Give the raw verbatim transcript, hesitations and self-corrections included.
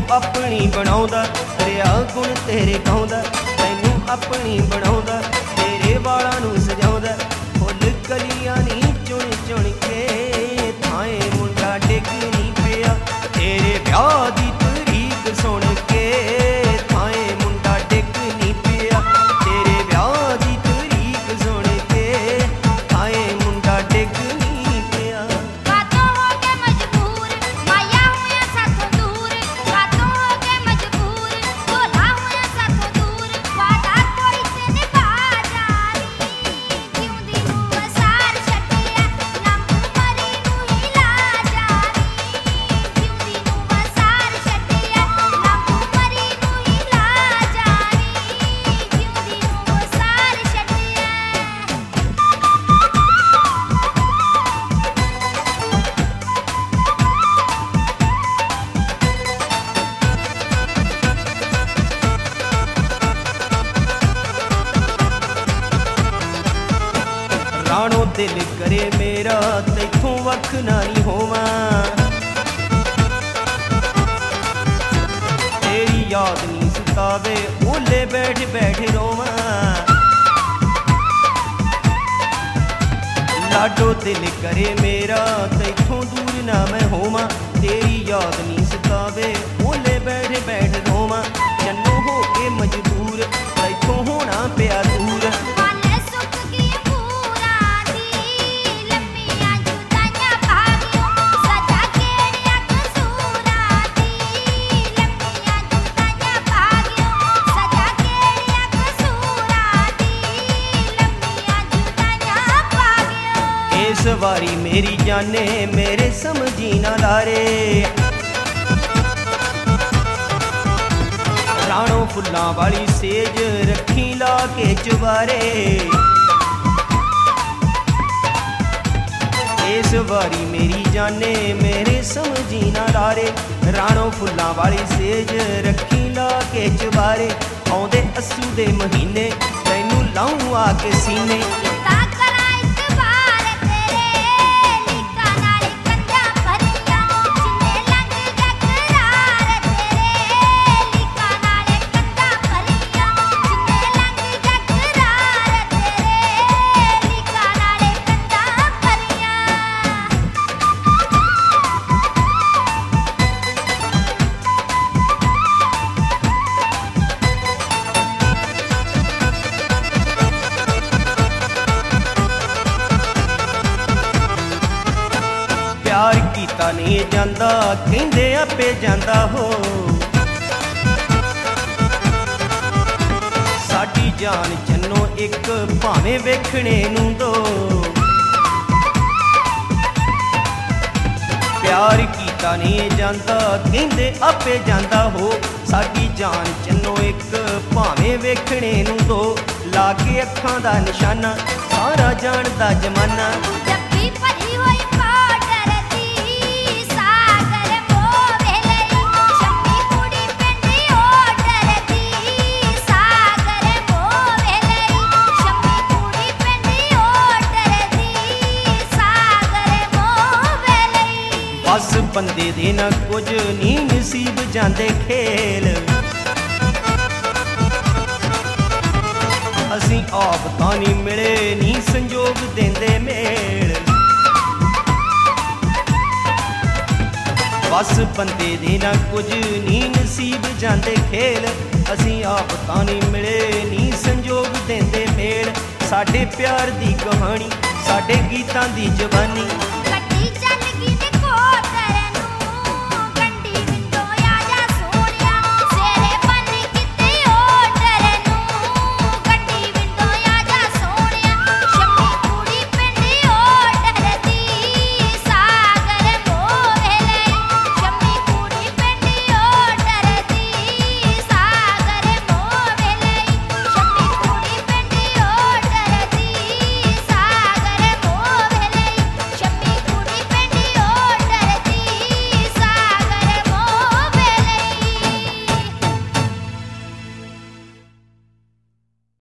अपनी बनाउंदा रिया गुण तेरे गाउंदा तैनू अपनी बनाउंदा तेरे वालां नू सजाउंदा फुल कलियां नी चुन चुन के थाए मुंडा डिग नी पिया तेरे ब्याह दी तरीक सुन के थाए मुंडा डिग नी पिया तेरे ब्याह दी तरीक सुन के थाए मुंडा डिग नी पिया। बातों हो के मजबूर माया हुआ साथों दूर बातों हो के मजबूर बोला हुआ साथों दूर वादा कोई ते निभा जानी क्यों दी नू वसार छटिया नाम मरी नू हिला जानी क्यों दी नू वसार छटिया नाम मरी नू हिला जानी क्यों दी नू वसार छटिया। राणो दिल करे मेरा तैथों वख नानी होवा तेरी याद नी सतावे ओले बैठ बैठ रोवा लाडो दिल करे मेरा तैथों दूर ना मैं होवा तेरी याद नी सतावे ओले बैठ बैठ रोवा जन्नो हो के मजबूर तैथों होना पिया दूर। वाले सुख की पूरा दी लम्बियां जुदाइयां भागियों सजा केड़िया कसूरा दी लम्बियां जुदाइयां भागियों सजा केड़िया कसूरा दी लम्बियां जुदाइयां भागियों। इस वारी मेरी जाने मेरे समझी ना लारे राणो फुल्लां वाली सेज रखी ला के चुबारे इस वारी मेरी जाने मेरे समझी ना लारे राणो फुल्लां वाली सेज रखी ला के चुबारे आउंदे अस्सू दे महीने तैनू लाऊं आके सीने किता करा इतबार तेरे लीका नाल कंधा भरिया जिन्ने लंघ जा करार तेरे लीका नाल कंधा भरिया जिन्ने लंघ जा करार तेरे लीका नाल कंधा भरिया। प्यार कीता नहीं जांदा कहंदे आपे जांदा हो साडी जान जन्नो एक भावें वेखणे नूं दो प्यार कीता नहीं जांदा कहंदे आपे जांदा हो साडी जान जन्नो एक भावें वेखणे नूं दो ला के अखां दा निशाना सारा जानदा जमाना जब्बी भरी होई पाडर दी सागर मोवे लई शम्मी कुड़ी पिंडी ओडर दी सागर मोवे लई शम्मी कुड़ी पिंडी ओडर दी सागर मोवे लई। बस बंदे दे ना कुछ नी नसीब जांदे खेल असीं आप तां नी मिले नी संजोग देंदे मेल बस बंदे दे ना कुछ नी नसीब जांदे खेल असीं आप तां नी मिले नी संजोग देंदे मेल साडे प्यार दी कहानी साडे गीतां दी जवानी